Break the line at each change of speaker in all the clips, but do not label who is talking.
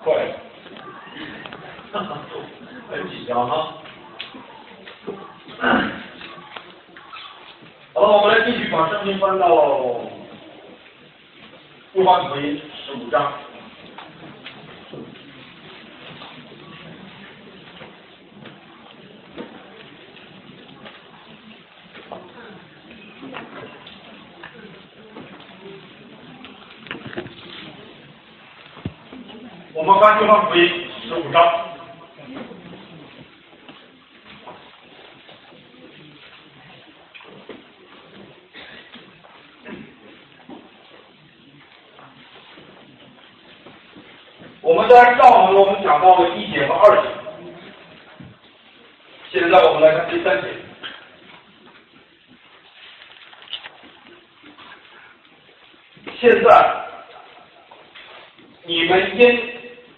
对，很紧张哈。好了，我们来继续把圣经翻到约翰福音15章。我们翻约翰福音15章。我们在上文我们讲到了1节和2节，现在我们来看第3节。现在你们因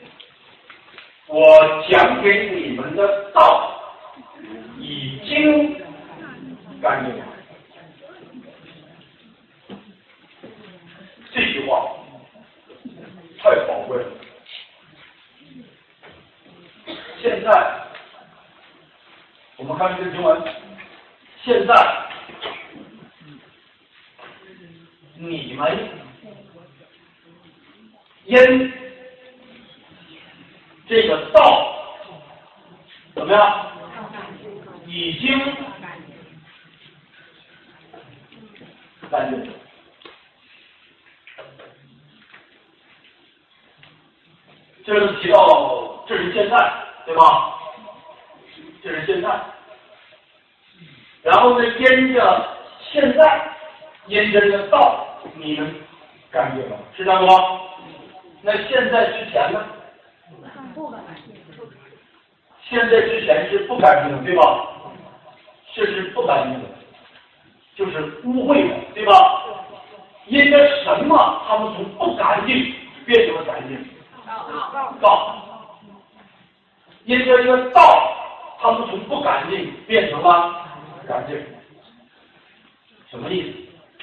我讲给你们的道已经干净了。这句话太宝贵了。现在我们看这个经文，现在你们因这个道怎么样？已经干净了。这是提到，这是现在，对吧？这是现在。然后呢，因着现在，因着这个道，你们干净了，是这样吗？那现在之前呢？现在之前是不干净的，对吧？这是不干净的，就是污秽的，对吧？因着什么，他们从不干净变成了干净？道。因着这个道，他们从不干净变成了干净。什么意思？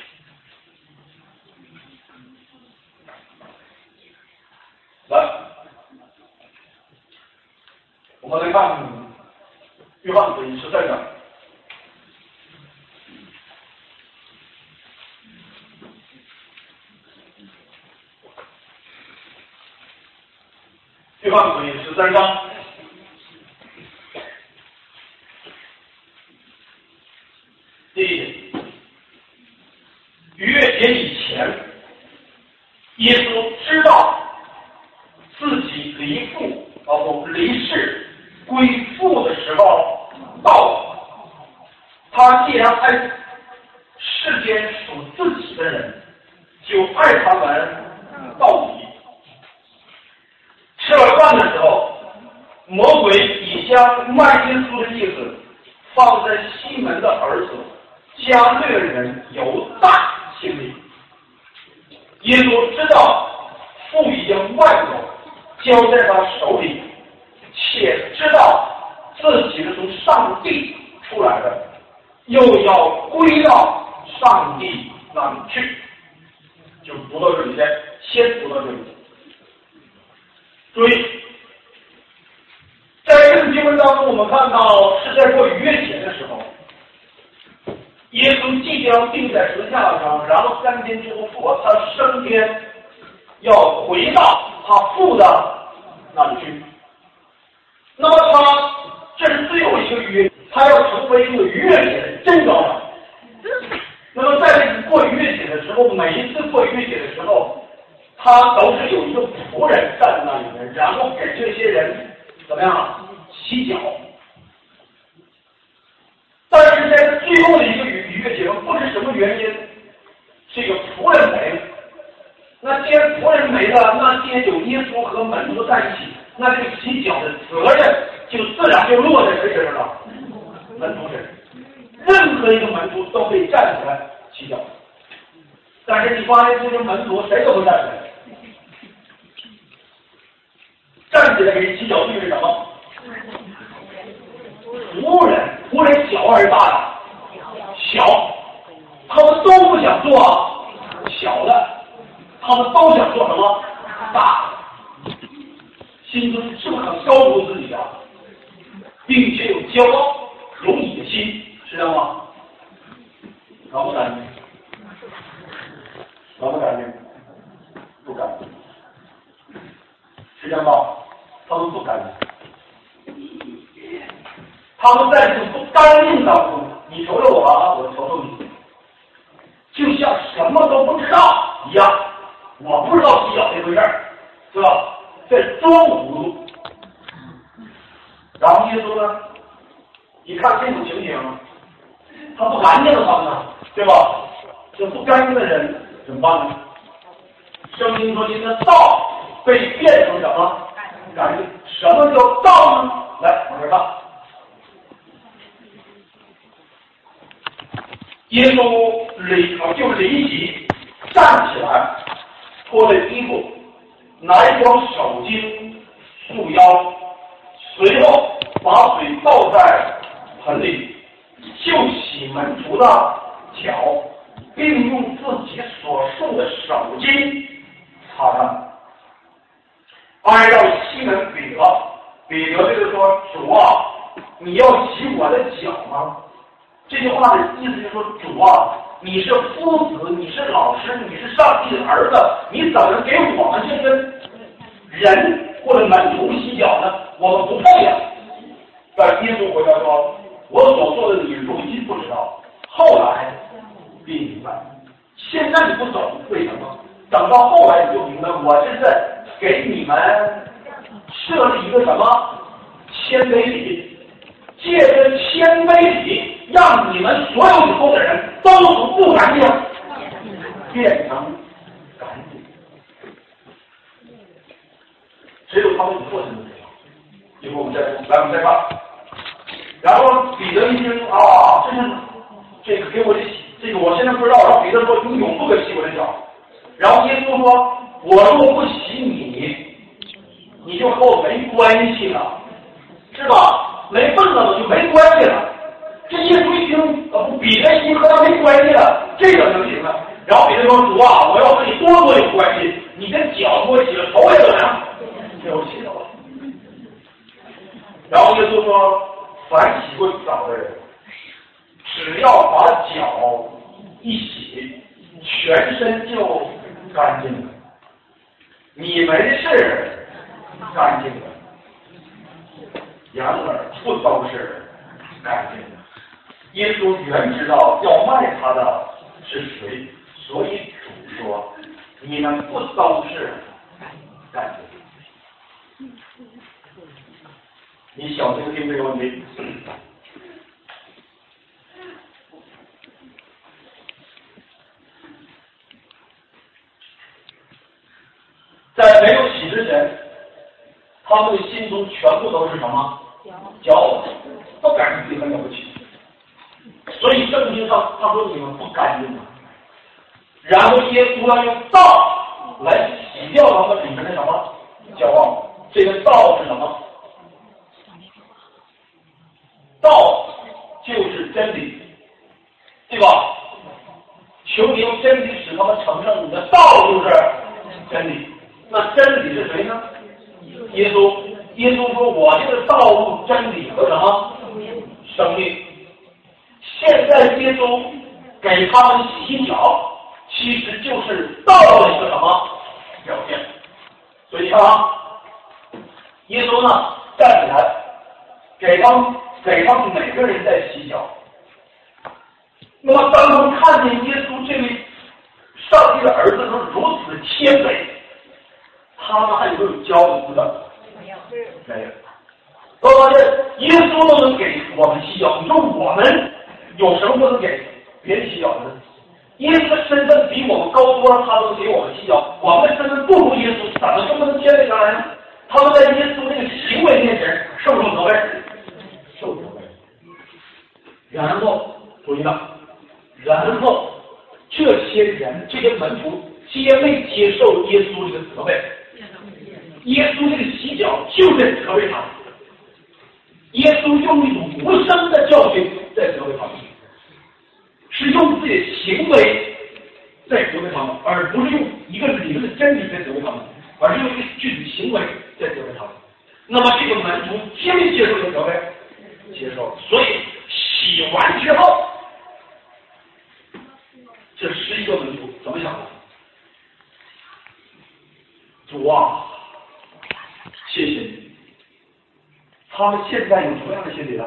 来，我们来看约翰福音13章。约翰福音13章第1节，逾越节以前，耶稣知道自己离世归父的时候到了。他既然爱世间属自己的人，就爱他们到底。吃了饭的时候，魔鬼已将卖耶稣的意思放在西门的儿子加略人犹大心里。耶稣知道父已经外走，交在他手里，且知道自己是从上帝出来的，又要归到上帝那里去。就读到这里，先读到这里。注意，在这个经文当中，我们看到是在过逾越节的时候，耶稣即将钉在十字架上，然后3天之后复活，他升天，要回到他父的那里去。那么他这是最后一个逾越，他要成为一个逾越节的真羔羊。那么在这个过逾越节的时候，每一次过逾越节的时候，他都是有一个仆人站在那里面，然后给这些人怎么样洗脚。但是在最后的一个逾越节，不知什么原因，这个仆人没了。那既然仆人没了，那既然有耶稣和门徒在一起，那这个洗脚的责任就自然就落在谁身上了？门徒身上。任何一个门徒都可以站起来洗脚，但是你发现这些门徒谁都不站起来。站起来给洗脚意味着什么？仆人小还是大呀？小，他们都不想做小的，他们都想做什么？大。 心中是不是很高估自己的，并且有骄傲、容易的心，是这样吗？干不干净？干不干净？不干净。是这样吗？他们不干净。他们在这种不干净当中，你瞅瞅我啊，我瞅瞅你，就像什么都不知道一样。我不知道洗脚这回事儿，是吧？在装糊涂。然后耶稣呢，一看这种情形，他不干净了他们呢，对吧？这不干净的人怎么办呢？圣经说：“您的道被变成什么？干净。什么叫道呢？来，往这看。耶稣就立即站起来，脱了衣服，拿一双手巾束腰，随后把水倒在盆里，就洗门徒的脚，并用自己所束的手巾擦干。挨到西门彼得，彼得这个说：“主啊，你要洗我的脚吗？”这句话的意思就是说，主啊，你是夫子，你是老师，你是上帝的儿子，你怎么给我们这个人或者门徒洗脚呢？我们不配呀。但耶稣回答说：“我所做的你如今不知道，后来必明白。现在你不懂，为什么？等到后来你就明白，我这是给你们设立一个什么谦卑礼，借着谦卑礼。”让你们所有以后的人都从不干净变成干净，只有他们以后才能这样。一会儿我们再看。然后彼得一听啊，这个给我这个我现在不知道。然后彼得说：“你永不可洗我的脚。”然后耶稣说：“我若不洗你，你就和我没关系了，是吧？没份了，就没关系了。”这耶稣一听，彼得一听和他没关系了，这个就行了。然后彼得说：“主啊，我要和你多有关系，你的脚给我洗了，头也怎么样？给我洗了吧。”然后耶稣说：“凡洗过澡的人，只要把脚一洗，全身就干净了。你们是干净的，然而不都是干净的。”耶稣原知道要卖他的是谁，所以主说：“你们不都是干净的？”你小心听这个问题。在没有洗之前，他们的心中全部都是什么？骄傲，都感觉自己很了不起。所以圣经上他说你们不干净啊，然后耶稣要用道来洗掉他们里面的什么骄傲。这个道是什么？道就是真理，对吧？求你用真理使他们成圣，你的道就是真理。那真理是谁呢？耶稣。耶稣说：“我就是道路、真理和什么生命。”现在耶稣给他们洗脚，其实就是道的一个什么表现。所以看啊，耶稣呢站起来，给他们每个人在洗脚。那么当他们看见耶稣这位上帝的儿子是如此谦卑，他们还有没有骄傲的资本？没有。都发现耶稣都能给我们洗脚，你说我们有什么不能给别人洗脚的呢？耶稣的身份比我们高多了，他都能给我们洗脚。我们的身份不如耶稣，怎么就不能谦卑下来呢？他们在耶稣这个行为面前受责备，受责备。然后注意了，然后这些人这些门徒皆未接受耶稣这个责备。耶稣这个洗脚就在责备他们，耶稣用一种无声的教训在责备他们，是用自己的行为在责备他们，而不是用一个理论的真理在责备他们，而是用一个具体行为在责备他们。 那么这个门徒接没接受这个责备？接受。所以洗完之后，这11个门徒怎么想的？主啊，谢谢你。他们现在有什么样的心理呢？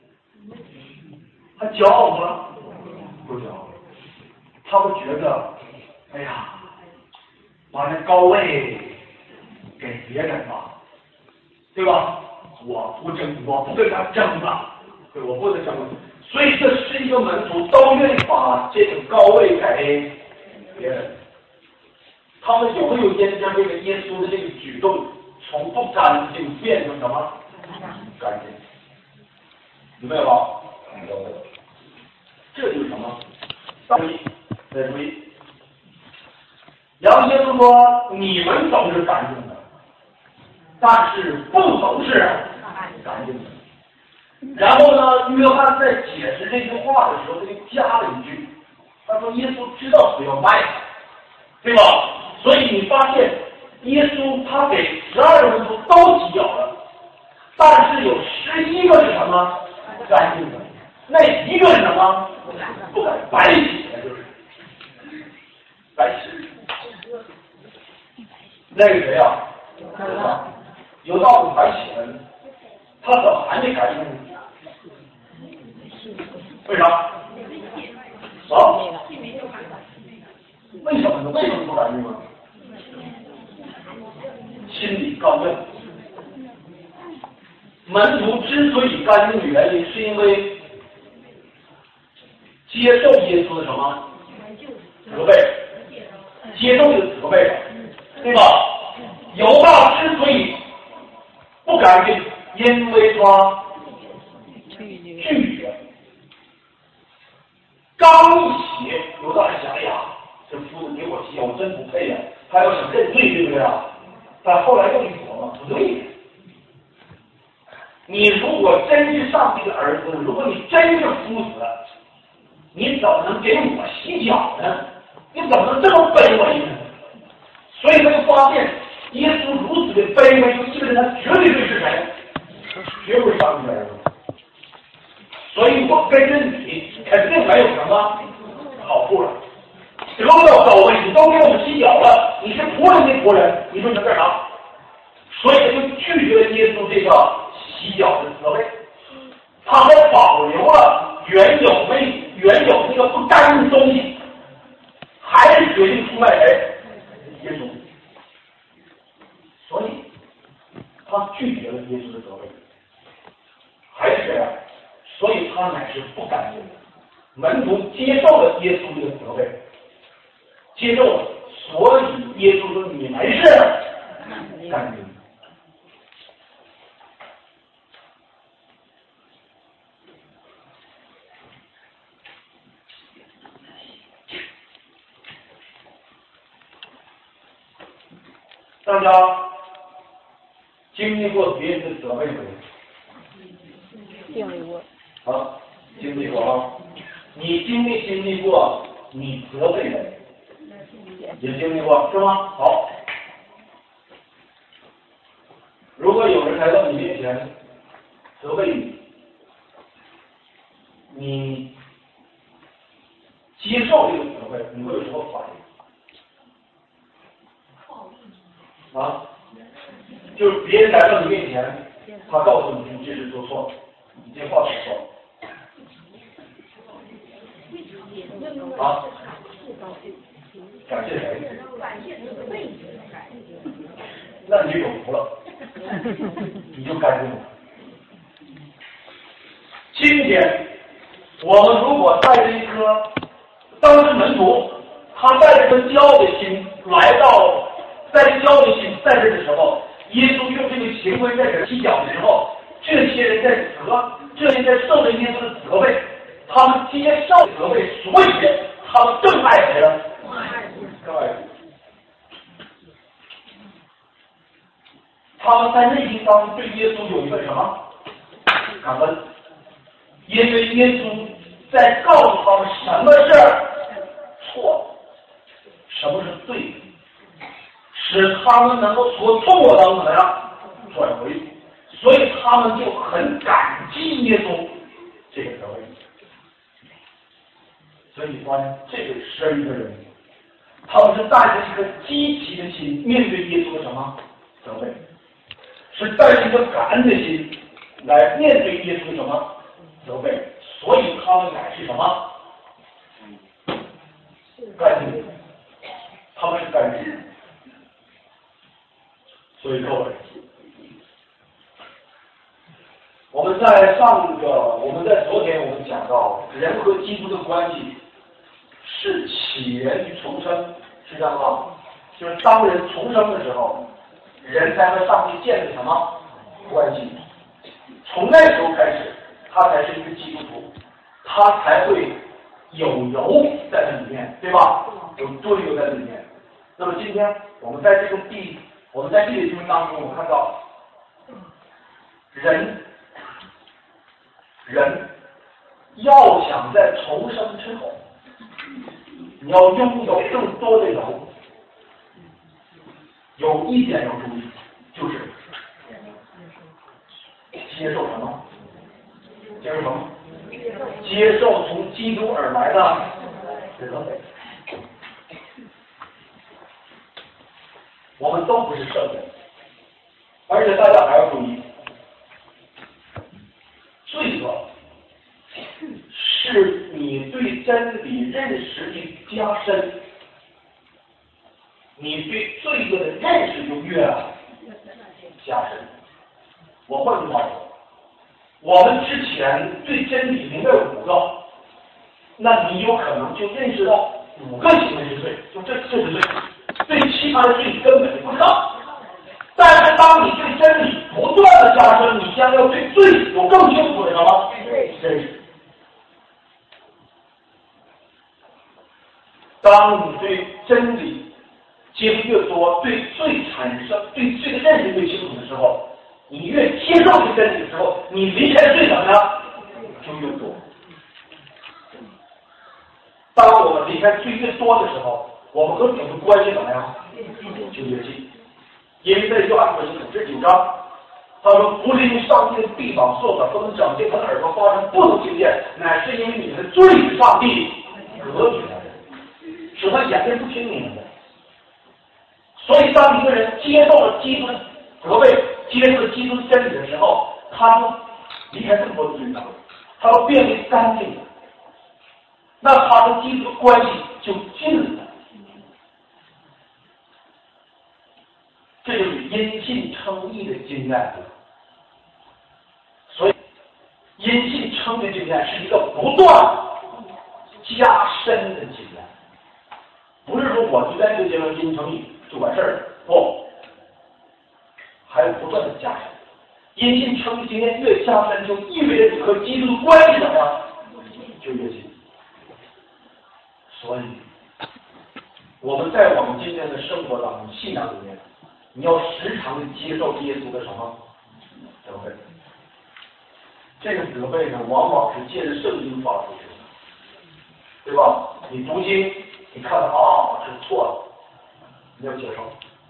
还骄傲吗？不骄傲。他们觉得，哎呀，把那高位给别人吧，对吧？我不跟他争了，对，我不能争了。所以这11个门徒都愿意把这个高位给别人。他们有没有因着这个耶稣的这个举动，从不干净变成什么？干净？有没有吧？有。这就是什么？注意，再注意。然后耶稣说：“你们都是干净的，但是不都是干净的。”然后呢，约翰在解释这句话的时候，他就加了一句，他说：“耶稣知道谁要卖他，对吧？所以你发现，耶稣他给12个门徒都洗脚了，但是有11个是什么？干净的。那一个是什么？不敢白洗的，就是白洗。那个谁啊？有道理白洗的，他怎么还没干净呢？为啥？啊？为什么呢？为什么不干净呢？心里刚硬。门徒之所以干净的原因，是因为接受耶稣的什么责备，接受这个责备，对吧？犹大之所以不干净，因为他拒绝。刚一洗，犹大想：哎呀，这夫子给我洗，我真不配呀！他要想认罪，对不对啊？但后来又一琢磨，不对。你如果真是上帝的儿子，如果你真是夫子，你怎么能给我洗脚呢？你怎么能这么卑微呢？所以他就发现，耶稣如此的卑微，就意味着他绝对是谁？绝不是上帝的儿子。所以我跟着你，肯定没有什么好处了。得不到高位，你都给我们洗脚了，你是仆人的仆人，你说你干啥？所以他就拒绝了耶稣这个洗脚的责备，他还保留了原有那个不干净的东西，还是决定出卖谁？耶稣。所以他拒绝了耶稣的责备，还是这样，所以他乃是不干净的。门徒接受了耶稣这个责备，接受了，所以耶稣说：“你们是干净的。”大家经历过别人的责备没有？
经历过。
啊，经历过啊。你经历过你责备的，也经历过是吗？好。如果有人来到你面前责备你，你接受这个责备，你会有什么反应？啊，就是别人来到你面前，他告诉你这事做错了，你这话说错了。啊，感谢谁？那你就有福了，你就干净了。今天我们如果带着一颗当时门徒，他带着个骄傲的心来到，带着骄傲的心在这的时候，耶稣用这个行为在这洗脚的时候，这些人在受着耶稣的责备，他们接受责备，所以他们更爱谁了？更爱主。他们在内心当中对耶稣有一个什么感恩？因为耶稣在告诉他们什么是错，什么是对的，使他们能够从错当中怎么样转回， 所以他们就很感激耶稣这个责备。所以你发现这个11个人，他们是带着一颗积极的心面对耶稣的什么责备，是带着一个感恩的心来面对耶稣的什么责备，所以他们乃是什么干净，他们是干净。所以各位，我们在昨天我们讲到人和基督的关系是起源于重生，是这样吗？就是当人重生的时候，人才和上帝建立什么关系？从那时候开始，他才是一个基督徒，他才会有油在这里面，对吧？有多油在里面。那么今天我们在这个经文当中，我们看到人要想在重生之后，你要拥有更多的油，有一点要注意，就是接受什么？接受什么？接受从基督而来的责备。我们都不是圣人，而且大家还要注意，罪恶是你对真理认识的加深，你对罪恶的认识就越加深。我换句话说，我们之前对真理明白5个，那你有可能就认识到5个行为是罪，就这是罪，对其他的罪你根本就不知道。但是当你对真理不断的加深，你将要对罪有更清楚的什么认识。当你对真理接触越多，对罪的认识越清楚的时候，你越接受这真理的时候，你离开罪怎么样就越多。当我们离开罪越多的时候，我们和主的关系怎么样就越近。因为在约翰福音9章，他说：“不是因为上帝的臂膀受了，不能长见，他的耳朵发声，不能听见，乃是因为你们罪与上帝隔绝了，使他眼睛不听你们的。”所以，当一个人接受了基督的责备，接受了基督真理的时候，他就离开更多的罪恶，他要变为干净的，那他和基督的关系就近了。这就是因信称义的经验。所以，因信称义的经验是一个不断加深的经验，不是说我就在这个阶段因称义就完事儿了，不，还有不断的加深。因信称义经验越加深，就意味着你和基督的关系怎么样就越近。所以，我们在我们今天的生活当中、信仰里面，你要时常的接受耶稣的什么责备？这个责备呢，往往是借着圣经发出去的，对吧？你读经，你看到这是错了，你要接受。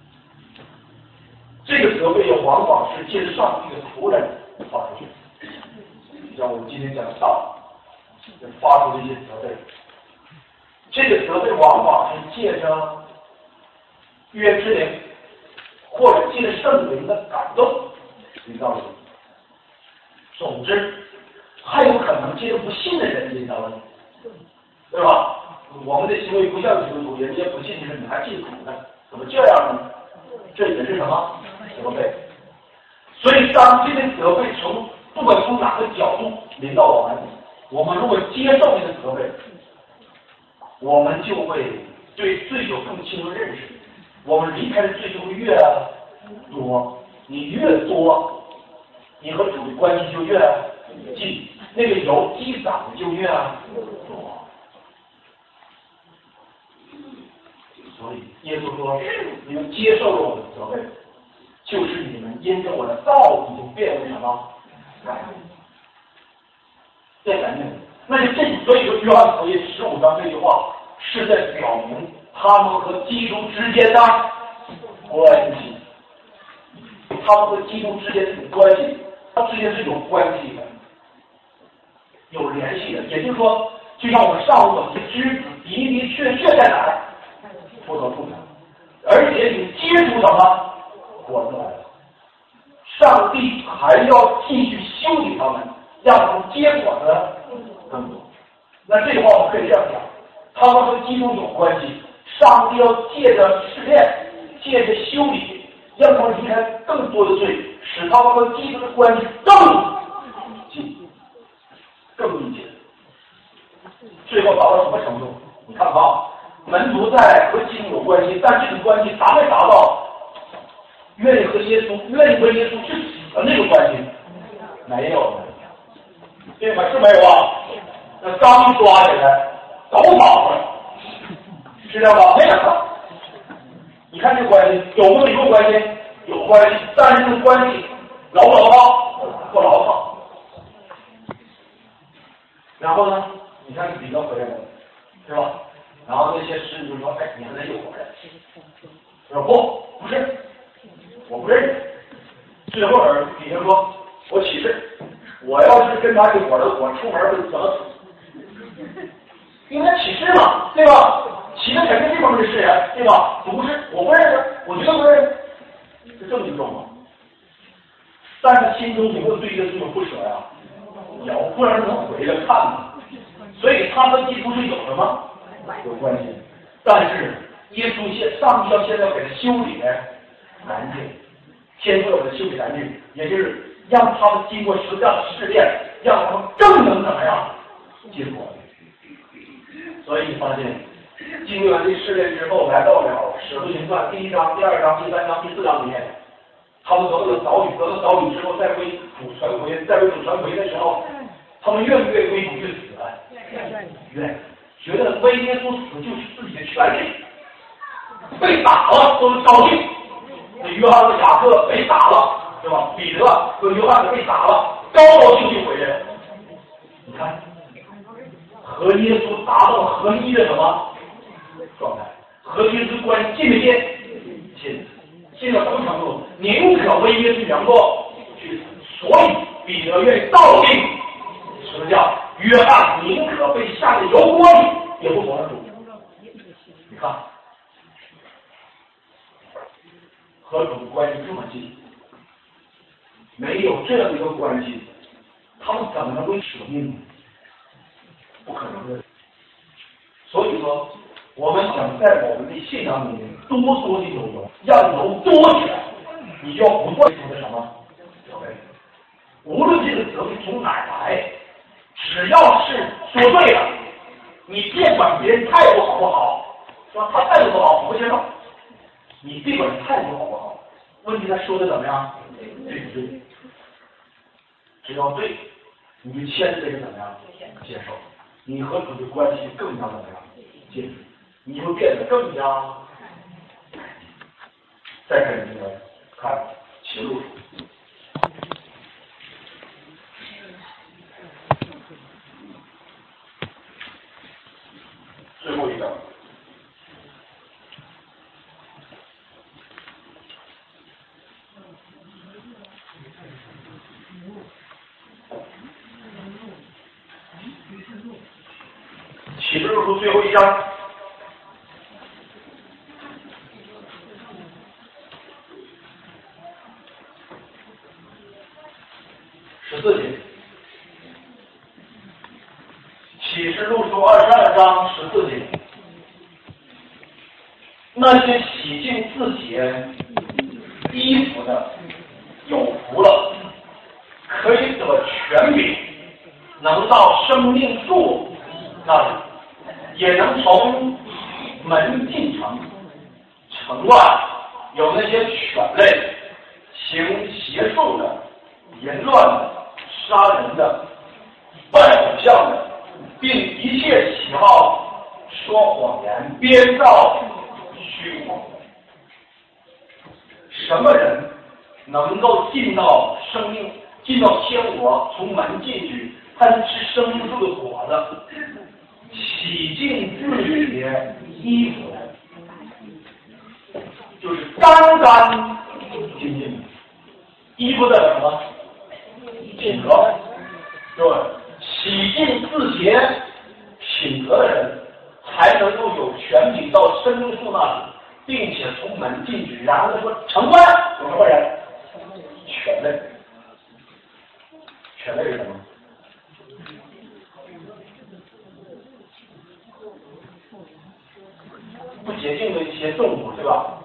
这个责备也往往是借着上帝的仆人发出去的，像我们今天讲的道，发出这些责备。这个责备往往是借着约之灵，或者借着圣灵的感动引导你。总之，还有可能借着不信的人引导你，对吧？我们的行为不像基督徒，人家不信的，你还信主呢，怎么这样呢？这也是什么责备？所以，当这个责备不管从哪个角度临到我们如果接受这个责备，我们就会对罪有更清楚的认识，我们离开的罪就会越多，你越多，你和主的关系就越近，那个油积攒的就越多。所以耶稣说：“你们接受了我的责备，就是你们因着我的道已经变为什么？变干净。”那就所以说约翰福音15章这句话是在表明他们和基督之间的关系，他们和基督之间的关系它之间是有关系的，有联系的。也就是说，就像我们上午所提，知子的确在哪儿？葡萄树上，而且你结出什么果子来了？上帝还要继续修理他们，让他们结果子更多。那这句话我们可以这样讲，他们和基督有关系。上帝要借着试炼，借着修理，让他们离开更多的罪，使他们和基督的关系更近、更密切。最后达到什么程度？你看啊，门徒在和基督有关系，但这个关系达没达到愿意和耶稣、愿意为耶稣去死的那个关系？没有的，对吗？是没有啊？那刚一抓起来，都跑了，知道吧？没有。你看这个关系有没有关系？有关系，但是这个关系牢不牢靠？不牢靠。然后呢？你看彼得回来了，是吧？然后那些使女就说：“哎，你们有活人。”他说：“不是，我不认识。”最后彼得说：“我起誓，我要是跟他一伙的，我出门会怎么死？因为他起誓嘛，对吧？起的肯定这方面的誓言，对吧？不是，我不认识，我觉得不认识，是这么一种吗？但是心中有没有对耶稣有不舍呀？有，不然能回来看吗？所以他和基督是有什么？有关系。但是耶稣上帝要现在给他修理干净，天父要给他修理干净，也就是让他们经过实际的试炼，让他们更能怎么样结果。所以你发现，经完这试炼之后，来到了《使徒行传》第1章、第2章、第3章、第4章里面，他们得了岛屿之后，再为主传回的时候，他们愿不愿意为主去死？愿，觉得为耶稣死就是自己的权利。被打了都是高兴。那约翰和雅各被打了，是吧？彼得和约翰被打了，高兴就回来了。你看，和耶稣达到合一的什么状态？和耶稣关系近没近？近到什么程度？宁可为耶稣能够去死，所以彼得愿意倒定十字架。约翰宁可被下在油锅里，也不否认主。你看，和主的关系这么近，没有这样一个关系，他们怎么能会舍命呢？不可能的。所以说，我们想在我们的信仰里面多的有油，让油多起来，你就要不断的什么责备，无论这个责备从哪儿来。只要是说对了，你别管别人态度好不好，说他态度不好，我不接受。你别管态度好不好，问题他说的怎么样，对不对？只要对，你就谦卑的怎么样接受，你和主的关系更加怎么样近，你会变得更加。再看这个，看启示录。最后一章，启示录书最后一章，14节。启示录书22章14节，那些洗净自己衣服的有福了，可以得权柄，能到生命树那里，也能从门进城。城外有那些犬类、行邪术的、淫乱的、杀人的、拜偶像的，并一切喜好说谎言、编造虚谎。什么人能够进到天国，从门进去，他是吃生命树的果子，洗净自己的衣服的，就是干干净净。衣服的什么？ 品格，对，洗净自洁品格的人，才能够有权柄到生命树那里，并且从门进去。然后他说城关有什么人？权类。权类是什么？不洁净的一些动物，对吧？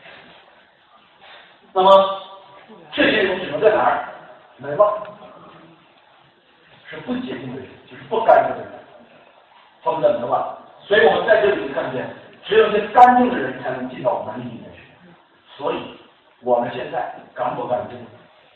那么这些人只能在哪儿？门外，是不洁净的人，就是不干净的人，他们在门外。所以我们在这里看见，只有那干净的人才能进到门里面去。所以我们现在干不干净？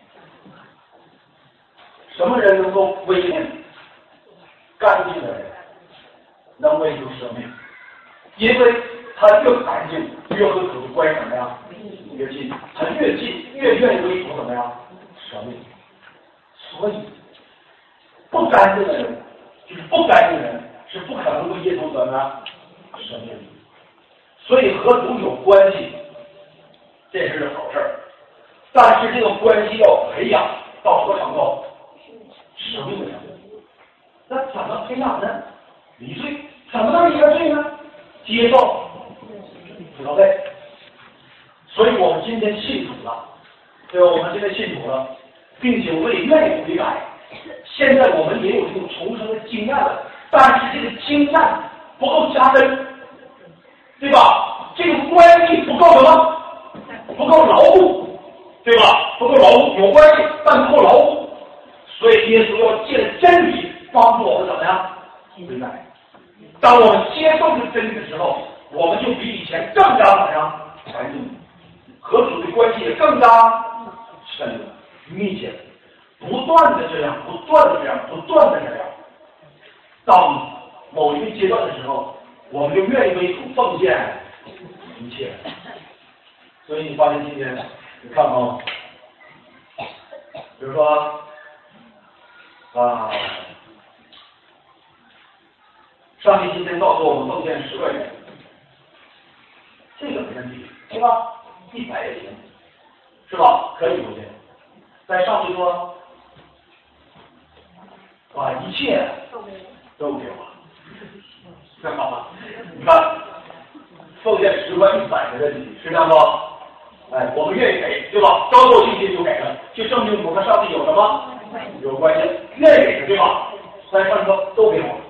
什么人能够为命？干净的人能为主生命，因为他越干净，越和主的关系怎么样？越近，他越近，越愿意为主怎么样？生命。所以不干净的人，就是不干净的人，是不可能为耶稣怎么样生命。所以和主有关系，这是好事儿，但是这个关系要培养到什么程度？生命的程度。那怎么培养呢？离罪，怎么能离开罪呢？接受主的罪。所以我们今天信主了，对吧？我们今天信主了，并且我也愿意悔改。现在我们也有这种重生的经验了，但是这个经验不够加深，对吧？这个关系不够什么？不够牢固，对吧？不够牢固，有关系，但不够牢固。所以耶稣要借真理帮助我们怎么样悔改。当我们接受这真理的时候，我们就比以前更加怎么样干净，和主的关系也更加深入密切，不断的这样，不断的这样，不断的这样，到某一个阶段的时候，我们就愿意为主奉献一切。所以你发现今天，你看啊，比如说上帝今天告诉我们奉献10块钱，这个没问题，对吧？100也行，是吧？可以奉献。但上帝说，把一切都给我，干嘛？你看，奉献10块100的问题是这样吗？哎，我们愿意给，对吧？高过信心就给了，就证明我们和上帝有什么？有关系，愿意给，对吧？但上帝说都给我，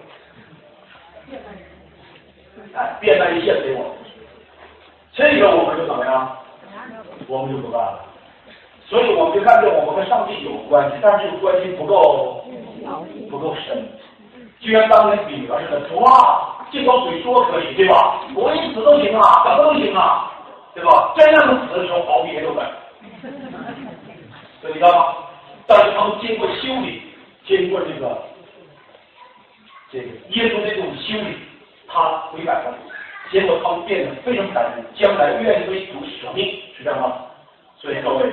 哎，变卖一切给我，这个我们就怎么样？我们就不干了。所以我们就看见我们和上帝有关系，但是这个关系不够深。就像当年彼得似的，主啊，这条水说可以，对吧？我一死都行啊，怎么都行啊，对吧？真让他死的时候，保庇也有本。所以你知道吗？但是他们经过修理，经过这个耶稣这种修理，他悔改了，结果他们变得非常感恩，将来愿意为主舍命，是这样吗？所以各位，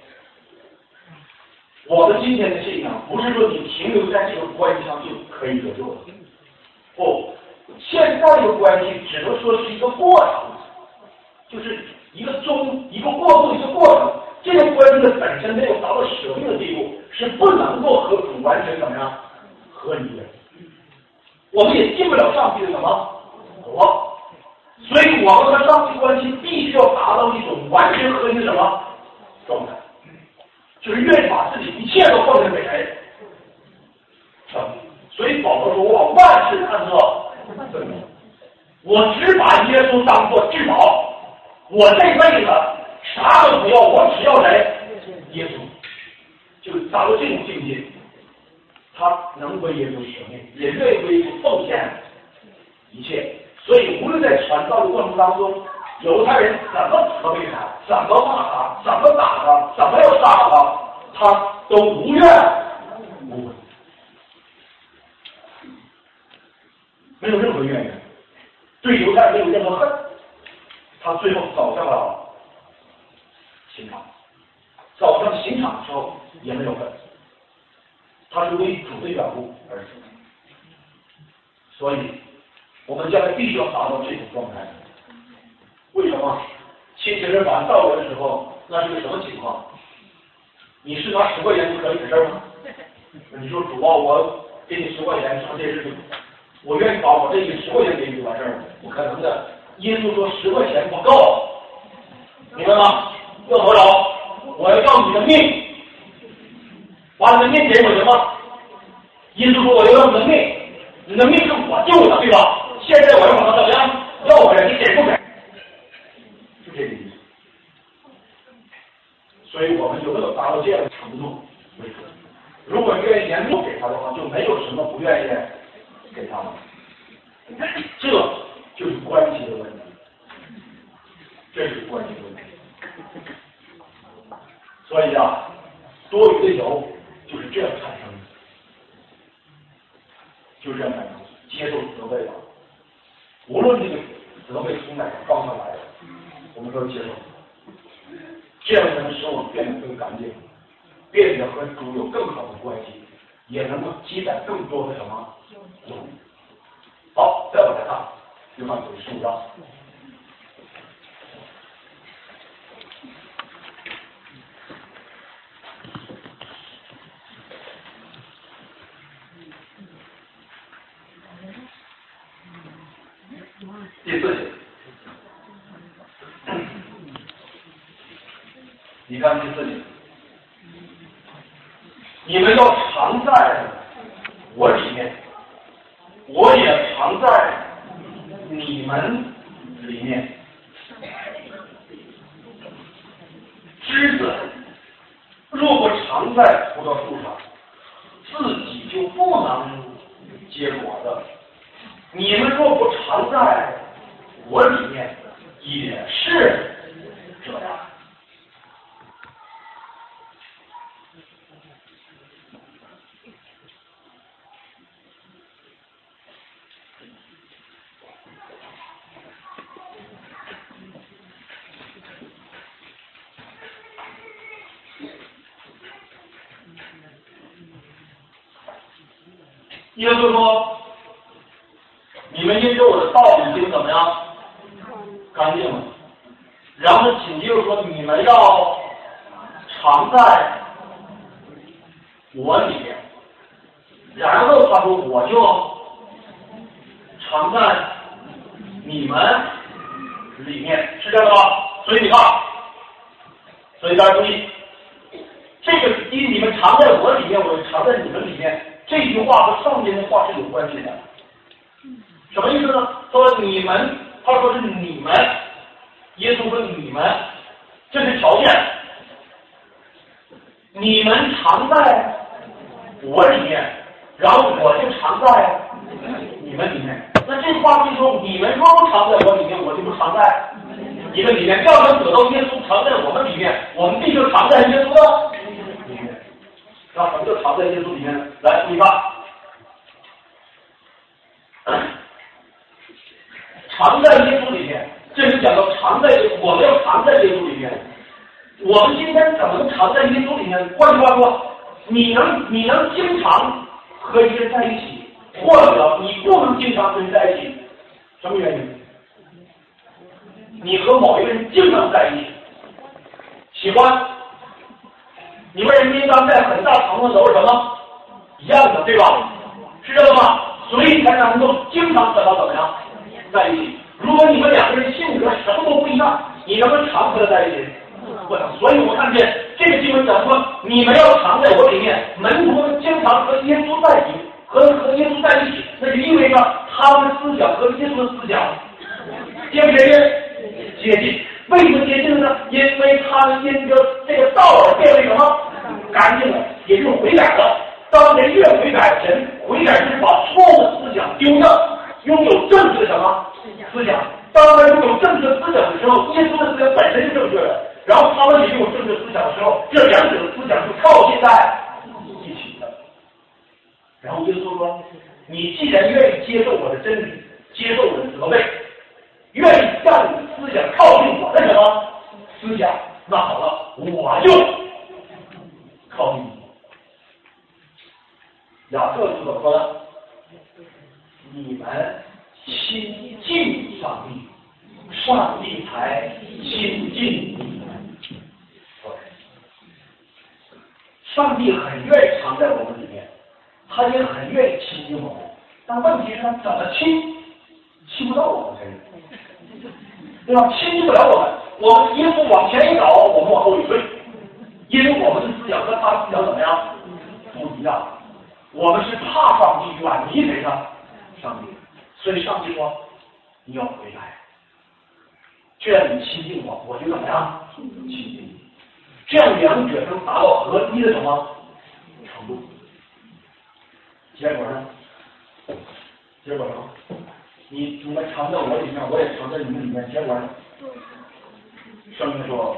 我们今天的信仰不是说你停留在这个关系上就可以得救了，不，现在这个关系只能说是一个过程，就是一个过渡，一个过程。这个关系的本身没有达到舍命的地步，是不能够和主完全怎么样合一的。我们也进不了上帝的什么国，所以我们和上帝关系必须要达到一种完全合一的什么状态，就是愿意把自己一切都奉献给谁？上帝。所以保罗说：“我万事看作分明，我只把耶稣当作至宝，我这辈子啥都不要，我只要谁？耶稣。”就达到这种境界，他能为耶稣舍命，也愿意为耶稣奉献一切。所以无论在传道的过程当中，犹太人怎么责备他，怎么骂他，怎么打他，怎么要杀他，他都无怨无悔，没有任何怨言，对犹太人没有任何恨。他最后走向了刑场，走向刑场的时候也没有恨，他是为主的缘故而死。所以我们将来必须要达到这种状态。为什么？亲情人法到我的时候，那是个什么情况？你是拿10块钱就可以的事吗？ 你说主啊，我给你10块钱上电视去，我愿意把我这10块钱给你就完事儿了，不可能的。耶稣说10块钱不够，明白吗？要多少？我要你的命，把你的命给我行吗？耶稣说我要你的命，你的命是我救的，对吧？现在我要把它怎么样？要回来，你给不给？就这个意思。所以我们就没有达到这样的程度为准。如果愿意严肃给他的话，就没有什么不愿意给他的。这就是关系的问题，这是关系的问题。所以啊，多余的油就是这样产生的，就这样产生的。接受责备吧，无论这个责备从哪个方向来的，我们都接受。这样才能使我们变得更干净，变得和主有更好的关系，也能够积攒更多的什么油。好，再往下看，约翰福音15章。第4节，你看第4节，你们要常在我里面，我也常在你们里面。枝子若不常在葡萄树上，自己就不能结果的。你们若不常在我里面，也是这样。耶稣说：“你们因着我的道已经怎么样？干净了。”然后紧接着说：“你们要常在我里面。”然后他说：“我就常在你们里面。”是这样的吧？所以你看，所以大家注意，这个因你们常在我里面，我就常在你们里面。这句话和上面的话是有关系的。什么意思呢？说你们，他说是你们，耶稣说你们，这是条件。你们常在我里面，然后我就常在你们里面。那这话就说，你们若不常在我里面，我就不常在你们里面。要想得到耶稣常在我们里面，我们必须常在耶稣的里面。那什么叫常在耶稣里面呢？来，注意看。常在耶稣里面，这里讲到常在，我们要常在耶稣里面。我们今天怎么能常在耶稣里面？换句话说，你能经常和一个人在一起，或者你不能经常和人在一起，什么原因？你和某一个人经常在一起，喜欢，你们人应当在很大程度上都是什么一样的，对吧？是这个吗？所以才能够经常得到怎么样在一起。如果你们两个人性格什么都不一样，你能不能常和他在一起？不能。所以我看见这个经文讲说，你们要常在我里面，门徒们经常和耶稣在一起，和耶稣在一起，那就意味着他们的思想和耶稣的思想接不接近？接近。为什么接近呢？因为他们因着这个道而变为什么干净了，也就是悔改了。当人越悔改，人悔改是把错误的思想丢掉，拥有正确的什么思想。当他拥有正确的思想的时候，耶稣的思想本身是正确的，然后他们也拥有正确思想的时候，这两者的思想是靠近在一起的。然后耶稣说：“你既然愿意接受我的真理，接受我的责备，愿意让你的思想靠近我的什么思想，那好了，我就靠近你。”亚瑟是怎么说的？你们亲近上帝，上帝才亲近你们。
上帝很愿意藏在我们里面，他也很愿意亲近我们，但问题是他怎么亲不到我们身上，对吧？亲近不了我们，我们耶稣往前一走，我们往后一退，因为我们的思想和他的思想怎么样不一样，我们是怕上帝远离谁呢？上帝，所以上帝说你要回来，这样你亲近我，我就怎么样亲近你，这样两者能达到合一的什么程度？结果呢？你们藏在我里面，我也藏在你们里面，结果呢？圣经说，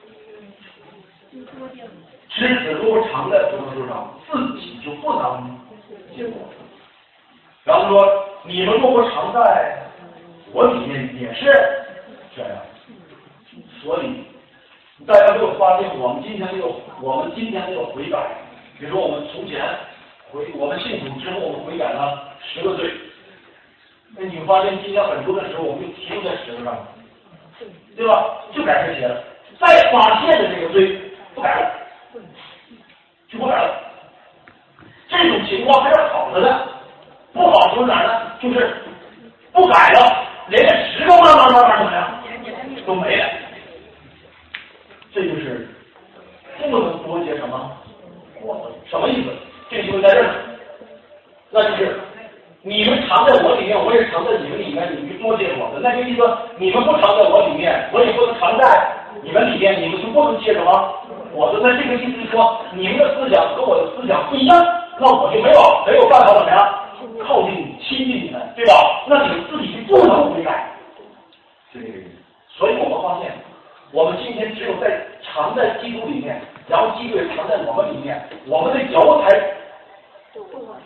枝子如果藏在葡萄树上，自己就不能结果。然后说，你们如果藏在我里面，也是这样。所以大家没有发现，我们今天这个悔改，比如说我们从前我们信主之后，我们悔改了10个罪。那你们发现今天很多的时候，我们就停在石头上了，对吧？就改这些了。再发现的这个罪不改了，就不改了。这种情况还是好的呢，不好从哪呢？就是不改了，连个石头慢慢怎么样都没了。这就是不能多结什么果子，什么意思？这就在这儿，那就是你们藏在我里面，我也藏在你们里面，你们多结果子。那就意思，你们不藏在我里面，我也不能藏在你们里面，你们就不能结什么果子。那这个意思是说，你们的思想和我的思想不一样，那我就没有办法怎么样靠近你、亲近你们，对吧？那你们自己就不能悔改，是这个意思。所以我们发现，我们今天只有藏在基督里面，然后基督也藏在我们里面，我们的油才对，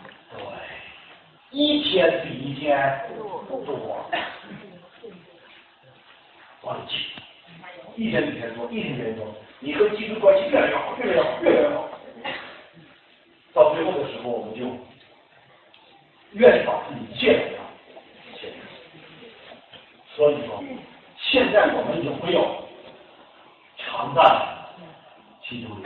一天比一天多。我的记，一天比一天多，你和基督关系越来越好，越来越好。到最后的时候，我们就愿意把自己戒了。所以说，现在我们有没有常在基督里？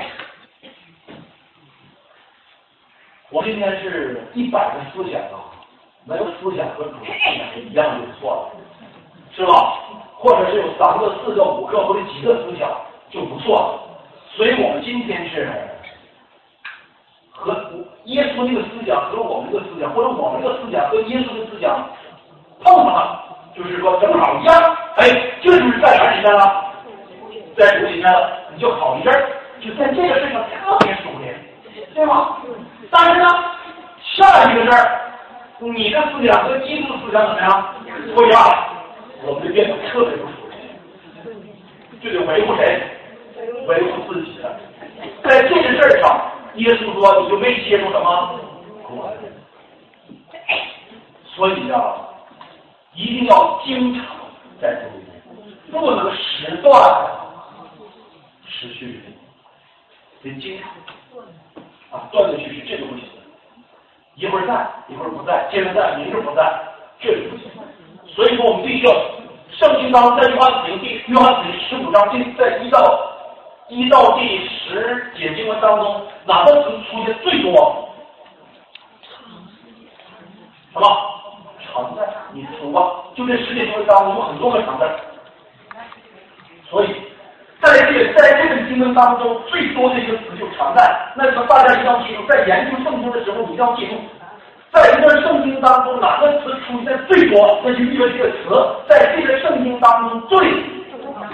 我今天是100个思想啊，没有思想和主的思想一样就错了，是吧？或者是有3个、4个、5个或者几个思想就不错了。所以我们今天是和耶稣那个思想和我们这个思想，或者我们这个思想和耶稣的思想碰上了，就是说正好一样，就是在哪里面了？在主里面了，你就好一阵儿，就在这个事上特别熟练，对吗？但是呢，下一个事儿，你的思想和基督的思想怎么样？不一样，我们就变得特别不熟练，就得维护谁？维护自己的。在这个事儿上，耶稣说你就没接触什么果子。所以啊，一定要经常在这里面，不能时断持续，得经常断断续续，这个不行。一会儿在，一会儿不在，今儿在，明儿不在，这个不行。所以说，我们必须要圣经当中在约翰福音15章在1到第10节经文当中，哪个词出现最多？什么？常在，你数吧。就这10节经文当中有很多个常在，所以在这个经文当中最多的一个词就常在。那么大家一定要记住，在研究圣经的时候，你一定要记住，在一段圣经当中哪个词出现最多，那就意味着这个词在这个圣经当中最重要。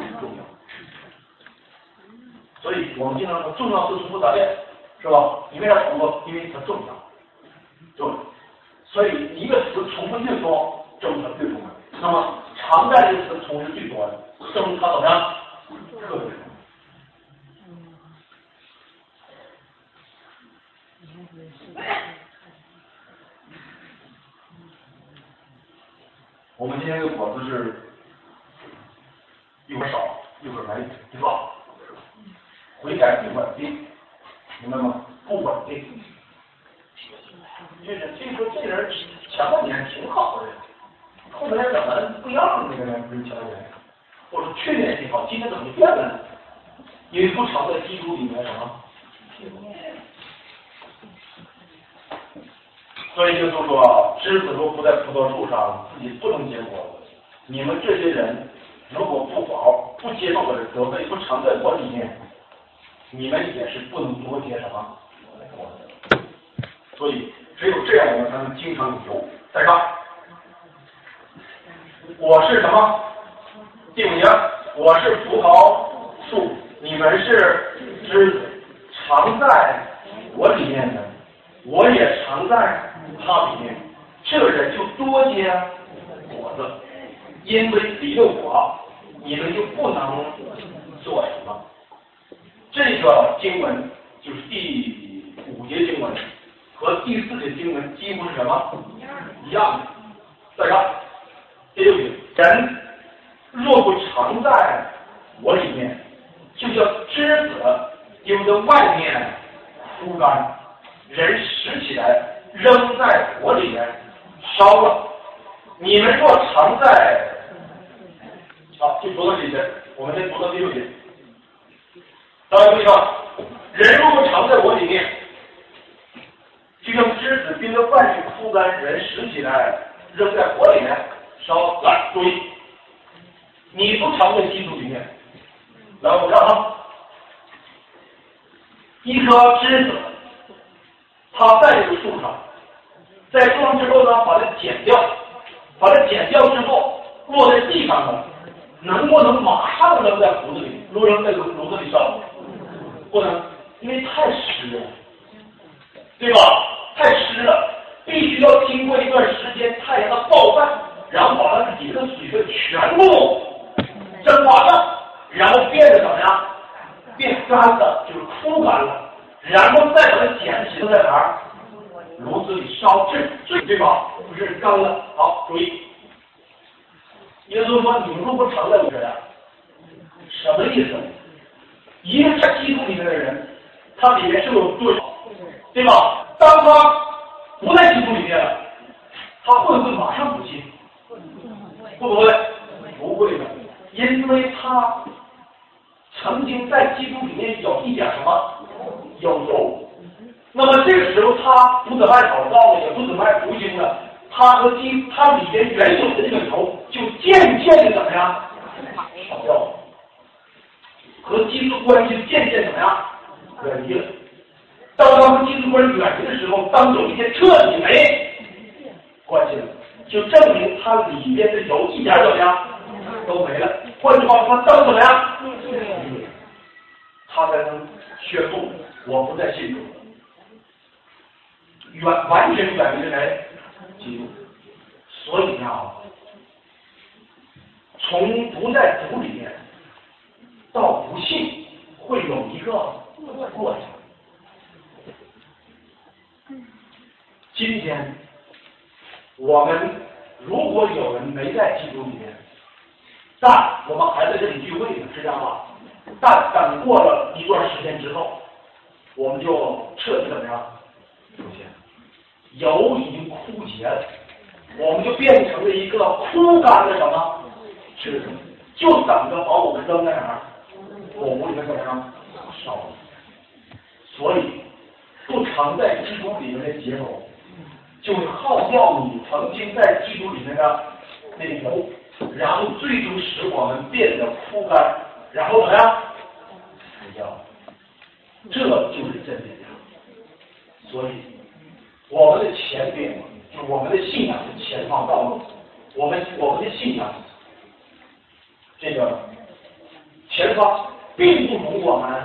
所以我们经常说重要是重复杂练，是吧？你为啥重复？因为它重要，对。所以一个词重复越多，证明它越重要。那么常在这个词重复最多的，证明它怎么样？特别重要。我们今天这个果子是一会儿少，一会儿没，对吧？悔改不稳定，明白吗？不稳定。这人前半年挺好的，后来怎么不一样了？那个人跟前半年，或者去年挺好，今天怎么就变了呢？因为不常在基督里面什么？ 所以耶稣说，枝子若不在葡萄树上，自己不能结果子。你们这些人，如果不接受我的责备，不常在我里面，你们也是不能多结什么果子。所以只有这样，我们才能经常有油。再看，我是什么？第5节，我是葡萄树，你们是枝子，常在我里面的，我也常在他里面，这人就多结果子，因为离了我，你们就不能做什么。这个经文就是第5节经文和第4节经文几乎是什么一样的。再看第6节，人若不常在我里面，就叫枝子丢在外面枯干，人拾起来扔在火里面烧了。你们若常在，好，就读到这些，我们先读到第6节。大家注意到，人如果常在我里面，就像枝子丢在外面枯干，人拾起来扔在火里面烧。来，注意，你不常在基督里面。来，我们看啊，一棵枝子，它在这个树上，在树上之后呢，把它剪掉，之后落在地上呢，能不能马上扔在炉子里，扔在炉子里烧？不能，因为太湿了，对吧？太湿了，必须要经过一段时间太阳的暴晒，然后把它里头的水分全部蒸发掉，然后变得怎么样？变干了，就是枯干了，然后再把它捡起来在哪儿？炉子里烧制，对吧？不是干了。好，注意，耶稣说：“你们如果常在我这样，什么意思？一个在基督里面的人，他里面是有多少，对吧？当他不在基督里面了，他会不会马上不信？会不会？不会的，因为他曾经在基督里面有一点什么？有油。那么这个时候他不怎么爱祷告了，也不怎么爱读经了，他里边原有的这个油就渐渐的怎么样少掉了，和基督关系渐渐怎么样远离了。当他和基督关系远离的时候，当有一天彻底没关系了，就证明他里边的油一点怎么样都没了。换句话说，他怎么样？他才能宣布我不再信主了，完全远离了谁？基督。所以啊，从不在主里面到不信，会有一个过程。今天我们如果有人没在基督里面，但我们还在这里聚会呢，是这样吧？但等过了一段时间之后，我们就彻底怎么样？出现油已经枯竭了，我们就变成了一个枯干的什么枝子，就等着把我们扔在哪儿？火炉里面怎么样烧了。所以不常在基督里面的结果，就会耗掉你曾经在基督里面的那个油，然后最终使我们变得枯干，然后怎么样死掉。这就是真理。所以我们的前边，就我们的信仰是前方道路，我们的信仰这个前方并不容我们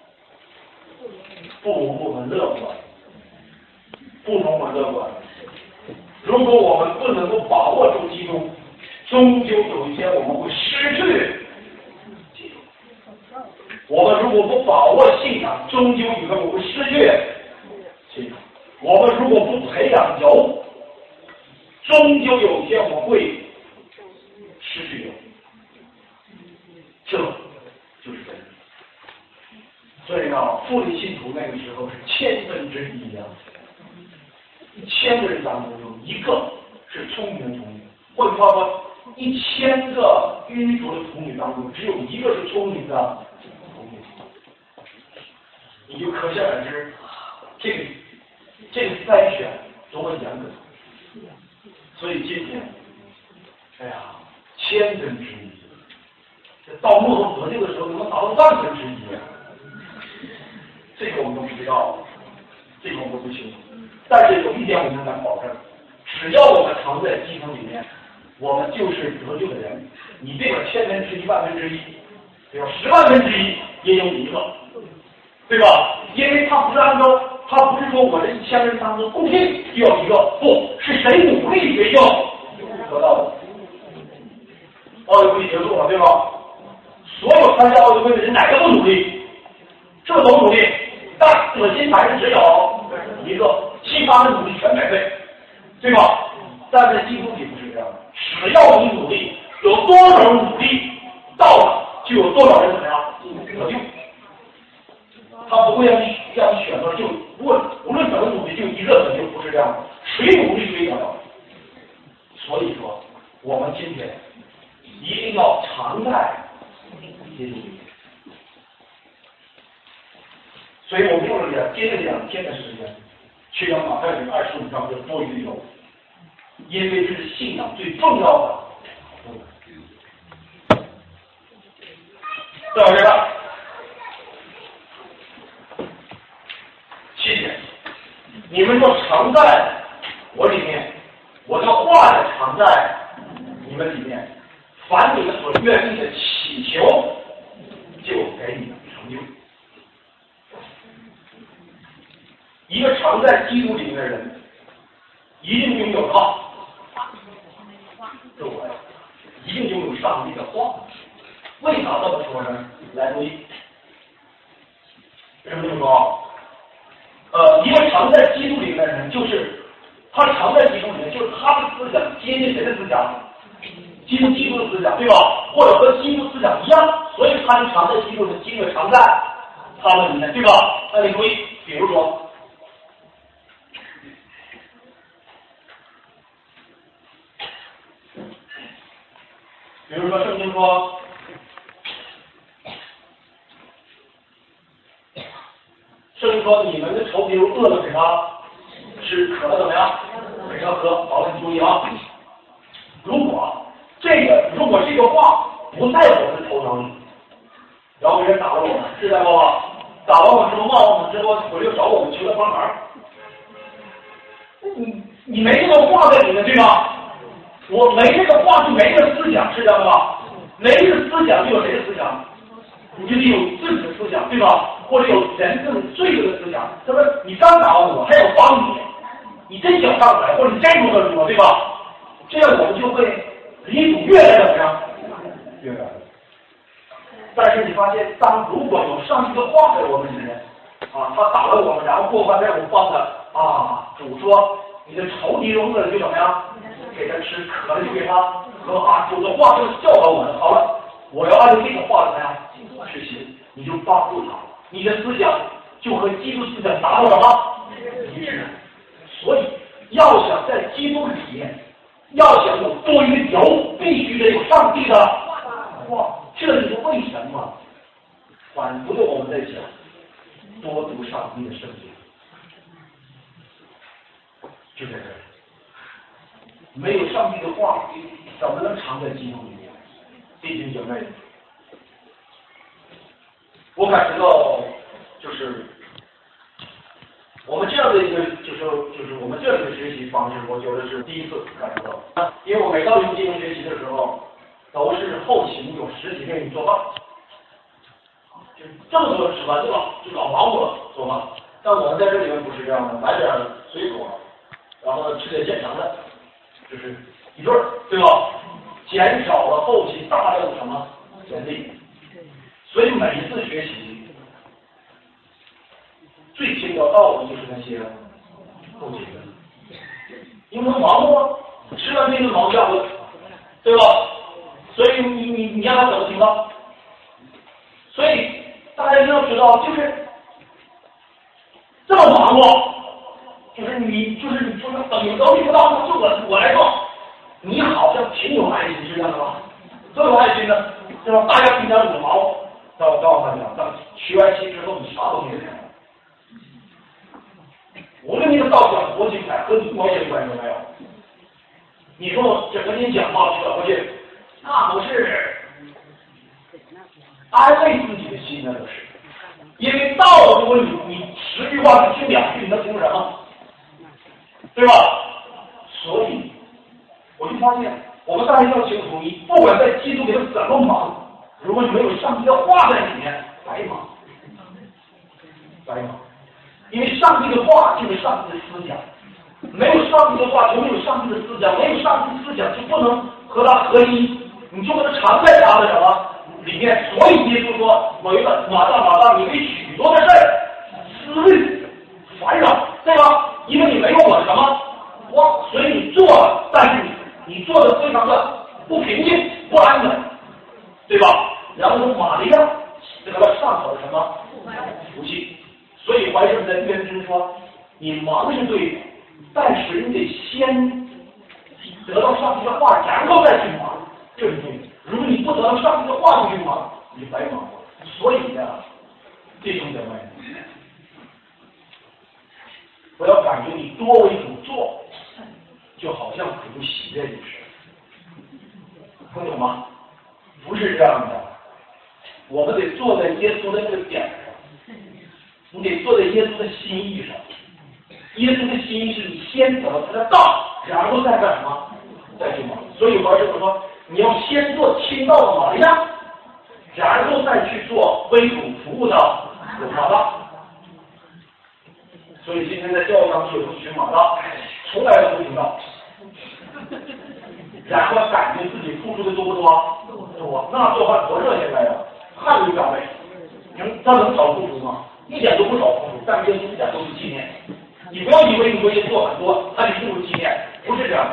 乐观，不容我们乐观。如果我们不能够把握住基督，终究有一天我们会失去基督。我们如果不把握信仰，终究有一天我们会失去信仰。我们如果不培养油，终究有一天我们会失去油。这就是真理。所以呢，复临信徒那个时候是1/1000啊，1000个人当中有一个是聪明的童女。换句话说，1000个愚拙的童女当中，只有一个是聪明的童女。你就可想而知，这个筛选多么严格。所以今天，哎呀，千分之一，这到幕后得救的时候，能不能达到万分之一啊？这个我们都不知道，这个我们都不清楚。但是有一点我们敢保证，只要我们藏在基督里面，我们就是得救的人。你别管千分之一、万分之一，对吧？10万分之一也有你一个，对吧？因为他不是按照，他不是说我这1000人当中共性就有一个，不是谁努力谁就得到的。奥运会结束了，对吧？所有参加奥运会的人哪个不努力？是不是都努力？但得金牌的只有一个，其他的努力全白费，对吧？但是基督里不是这样的，只要你努力，有多少人努力到了，就有多少人怎么样得救。他不会让你选择就无论怎么努力就一个得救，不是这样的，谁努力谁得到。所以说，我们今天一定要常在基督里。所以我们用了2天的时间，去讲马太福音25章的多余有，因为这是信仰最重要的部分。再往这看，7点，你们若常在我里面，我的话也常在你们里面，凡你们所愿意的祈求，就给你们成就。一个常在基督里面的人，一定拥有话，对我呀，一定拥有上帝的话。为啥这么说呢？来注意，为什么这么说？一个常在基督里面的人，就是他常在基督里面，就是他的思想接近谁的思想？接近基督的思想，对吧？或者和基督思想一样，所以他就常在基督里面，基督常在他们里面，对吧？那你注意，比如说。比如说，圣经说，你们的仇敌饿了给他吃，渴了怎么样？给他喝。好了，你注意啊，如果这个话不在我们头脑里，然后别人打了我们，是在不？打完我之后骂完我们之后，回来找我们求他帮忙，你没这个话在里面，对吧？我没这个话就没这个思想，是这样的吧？没这个思想就有谁的思想？你就得有自己的思想，对吧？或者有人这种罪恶的思想。他说你刚打完我，还要帮你，你真想上来，或者你真不能说，对吧？这样我们就会离主越来怎么样？越来。但是你发现，如果有上帝的话在我们里面啊，他打了我们，然后过半天我们帮他啊，主说你的仇敌中的就怎么样？给他吃，渴了就给他喝啊！主的话就是教导我们。好了，我要按照这个话怎么样实行，你就帮助他，你的思想就和基督思想达到什么一致。所以要想在基督里面，要想有多余的油，必须得有上帝的话。这就是为什么反复的我们在讲多读上帝的圣经，就在这里。没有上帝的话，怎么能藏在基督里面？弟兄姐妹，我感觉到就是我们这样的一个，就是我们这样的学习方式，我觉得是第一次感觉到。因为我每到用进行学习的时候，都是后勤有10几个人做饭，就这么多的吃饭，就老忙活了做饭。但我们在这里面不是这样的，买点水果，然后吃点现成的。就是一顿，对吧？减少了后期大量的什么人力，所以每一次学习最轻要到的就是那些后勤的，因为忙活吃完这顿忙下顿，对吧？所以你让他怎么听到？所以大家一定要知道，就是这么忙活。就是你等于都遇不到，就我来做，你好像挺有爱心，是这样的吧？多有爱心呢，对吧？大家平常5毛，到大家到学完习之后，你啥都没有。无论你的道想多精彩，和你一毛钱关系都没有。你说我整个人讲话扯过去，那都是安慰自己的心，那都是。因为道，如果你10句话只听2句，你能听什么？对吧？所以我就发现，我们大家要清楚，你不管在基督里头怎么忙，如果你没有上帝的话在里面，白忙，白忙。因为上帝的话就是上帝的思想，没有上帝的话就没有上帝的思想，没有上帝的思想就不能和他合一，你就不能藏在他的什么里面。所以耶稣说，某一个马大，你为许多的事思虑烦扰，对吧？因为你没有我什么光，所以你做了，但是你做的非常的不平静、不安稳，对吧？然后说马利亚这个上头什么福气。所以怀圣在约之说，你忙是对的，但是你得先得到上帝的话，然后再去忙，这是对的。如果你不得到上帝的话就去忙，你就白忙了。所以呢，弟兄姐妹，不要感觉你多为主做，就好像主喜悦你似的，听懂吗？不是这样的，我们得坐在耶稣的那个点上。你得坐在耶稣的心意上，耶稣的心意是你先得到他的道，然后再干什么？再去忙。所以我这么说，你要先做亲道的马利亚，然后再去做为主服务的马大。所以今天在教育当中有一群马大，从来都不听道，然后感觉自己付出的多不多？多。那做饭多热现在呀，汗流浃背，他能少付出吗？一点都不少付出，但是一点都不纪念。你不要以为你为人做很多，他就不如纪念，不是这样的。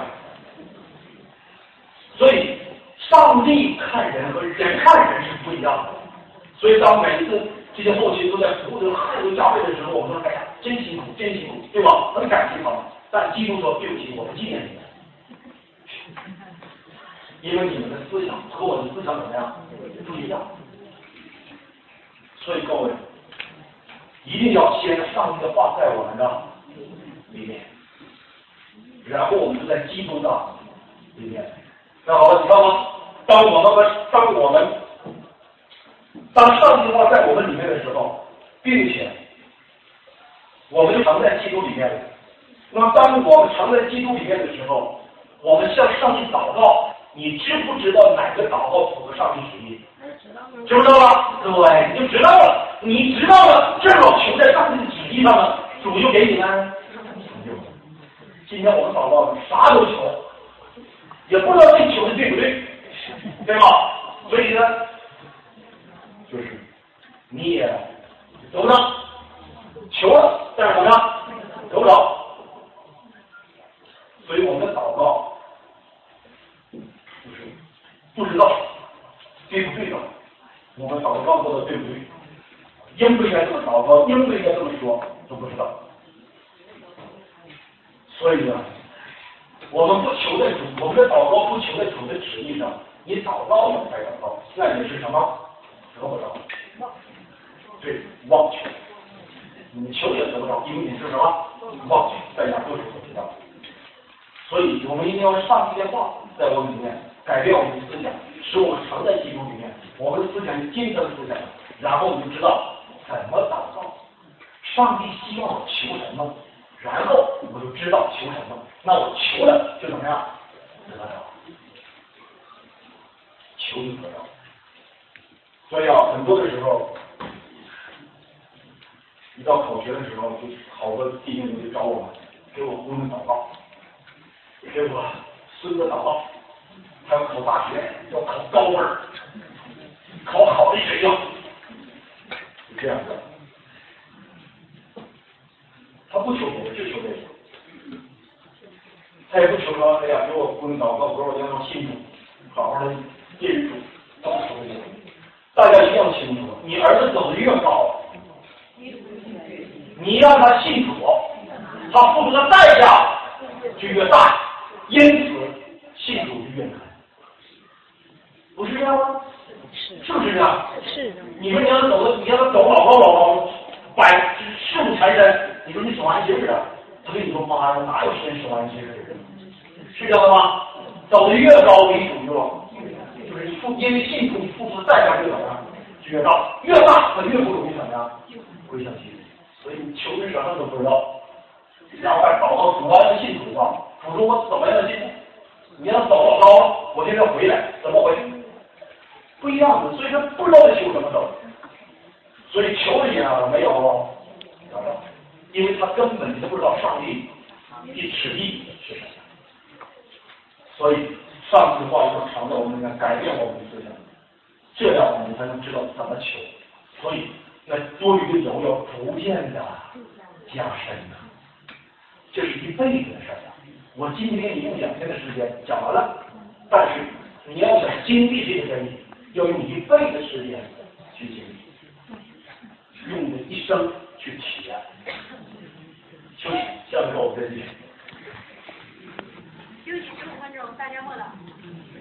所以上帝看人和人看人是不一样的。所以当每一次这些后期都在服务的汗流浃背的时候，我们说哎呀，真辛苦，真辛苦，对吧？很感激他们。但基督说对不起，我不纪念你们，因为你们的思想和我的思想怎么样不一样。所以各位。一定要先上帝的话在我们的里面，然后我们就在基督的里面。那好了，你看吗？当上帝的话在我们里面的时候，并且我们就藏在基督里面了。那么当我们藏在基督里面的时候，我们向上帝祷告，你知不知道哪个祷告符合上帝旨意？知不知道了？对，你就知道了。你知道了，正好求在上帝的旨意上了，主就给你们成就。今天我们祷告啥都求，也不知道这求的对不对，对吧？所以呢，就是你也得不到，求了，但是怎么样得不着。所以我们的祷告就是不知道对不对的，我们祷告做的对不对？应不应该这么祷告，应不应该这么说，都不知道。所以呢，我们不求在主，我们的祷告不求在主的旨意上。你祷告了才祷告，那你是什么？得不着。对，妄求。你求也得不着，因为你是什么？妄求，在雅各书所提到。所以我们一定要上帝的话在我们里面改变我们的思想，使我们藏在基督里面，我们的思想是今天的思想，然后我们就知道怎么祷告，上帝希望我求什么，然后我就知道求什么，那我求了就怎么样得到，求就得到。所以很多的时候，一到考学的时候，就好多弟兄就找我们，给我姑娘祷告，给我孙子祷告，还要考大学，要考高分，考好的学校，是这样的。他不求别的，就求这个。他也不求说，哎呀，给我姑娘祷告，我要信主，好好的认主，到时候就。大家一定要清楚，你儿子走的越高，你让他信主，他付出的代价就越大，因此信主就越难，不是这样吗？是不是这样？
是。
你说你让他走，老高，事不缠身，你说你走安心似的， 他跟你说妈呀，哪有天10万阶的人？是这样的吗？走的越高，离主就是因为信徒你付出的代价越怎么样？越大，越大他越不容易怎么样归向基督。所以你求的什么都不知道，然后还找到主要的信徒啊，主说我怎么样的信徒？你要走老高了，我现在回来，怎么回？不一样的，所以他不知道他求什么走，所以求的也没有找到，因为他根本就不知道上帝的旨意是什么。所以上帝的话语常在我们里面改变我们的思想，这样我们才能知道怎么求。所以那多余的油要逐渐的加深呐，这是一辈子的事儿。我今天用2天的时间讲完了，但是你要想经历这个真理，要用1辈子的时间去经历，用你的一生去体验。休息，下面我们再见。
休息15分钟，大家默祷。